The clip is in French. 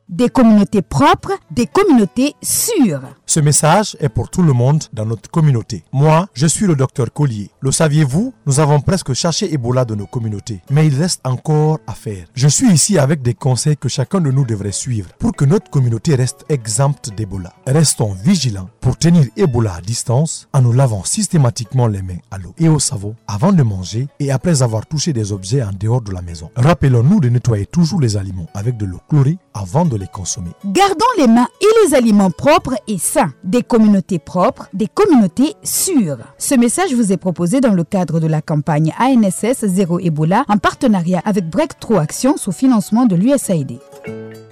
Des communautés propres, des communautés sûres. Ce message est pour tout le monde dans notre communauté. Moi, je suis le docteur Collier. Le saviez-vous? Nous avons presque cherché Ebola dans nos communautés, mais il reste encore à faire. Je suis ici avec des conseils que chacun de nous devrait suivre pour que notre communauté reste exempte d'Ebola. Restons vigilants pour tenir Ebola à distance en nous lavant systématiquement les mains à l'eau et au savon avant de manger et après avoir touché des objets en dehors de la maison. Rappelons-nous de nettoyer toujours les aliments avec de l'eau chlorée avant de les consommer. Gardons les mains et les aliments propres et sains. Des communautés propres, des communautés sûres. Ce message vous est proposé dans le cadre de la campagne ANSS Zéro Ebola en partenariat avec Breakthrough Action sous financement de l'USAID.